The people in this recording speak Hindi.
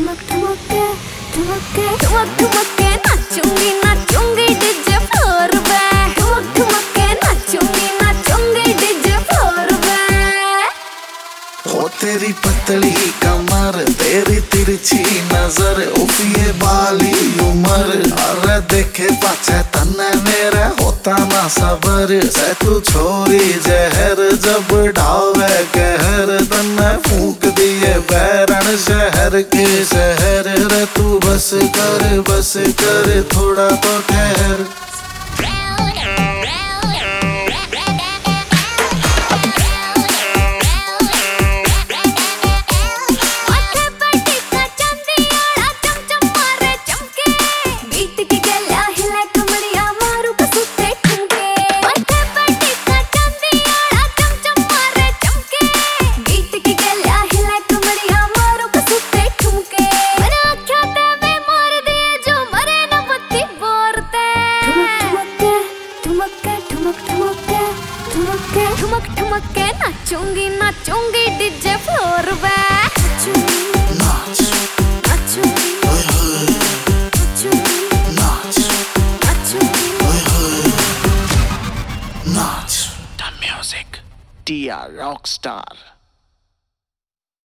ठुमक ठुमक के ठुमक के ठुमक ठुमक के नाचूंगी नाचूंगी डीजे फ्लोर पे। ठुमक ठुमक के नाचूंगी नाचूंगी डीजे फ्लोर पे। ओ तेरी पतली कमर, तेरी तिरछी नजर, उफ ये बाली उमर, अरे देखे पाछे तन्ने मेरे होता ना सबर। से तू छोरी जहर जब ढावे कहर, तन्ने फूंक दिए बैरन शहर के शहर। रे तू बस कर थोड़ा तो ठहर। ठुमक ठुमक के नाचूंगी नाचूंगी डीजे फ्लोर पे। नाच नाचूंगी नाच नाचूंगी नाच। The music, TR Rockstar.